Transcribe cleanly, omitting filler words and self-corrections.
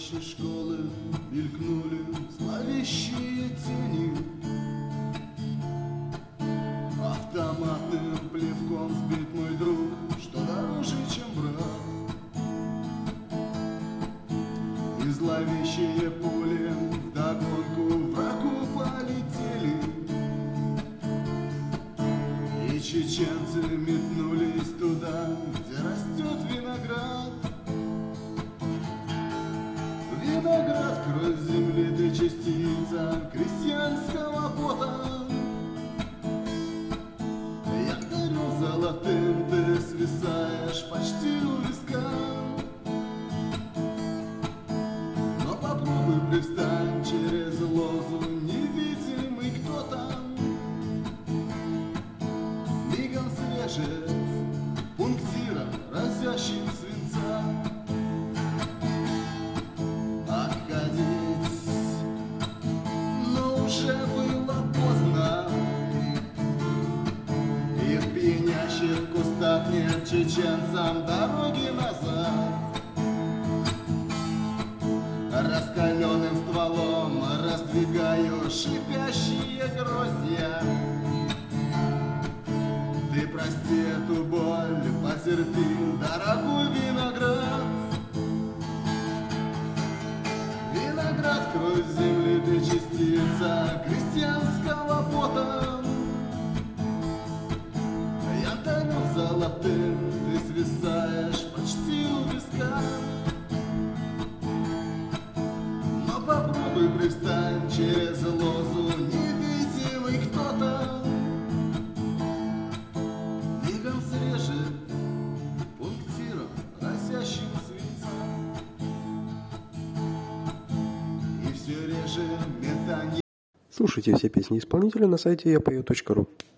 рощи школы мелькнули зловещие тени. Автоматным плевком сбит мой друг, что дороже, чем брат. И зловещие пули вдогонку врагу полетели. И чеченцы метнулись туда, где растет виноград. Виноград, кровь земли, ты частица крестьянского пота. Я дарю золотым, ты свисаешь почти у виска. Но попробуй привстань через лозу, невидимый кто-то. Мигом свежет пунктиром, разящим свинца. Отходить, но уже было поздно. И в пьянящих кустах нет чеченцам дороги назад. Раскаленным стволом раздвигаю шипящие гроздья. Ты прости эту боль, потерпи, дорогой виноград. Виноград, кровь земли, ты частица крестьянского пота. Я дарю золотым, ты свисаешь почти у виска. Но попробуй привстань через лозу, невидимый кто-то. Мигом срежет пунктиром, разящим свинца. И все реже метанье. Слушайте все песни исполнителя на сайте yapою.ru.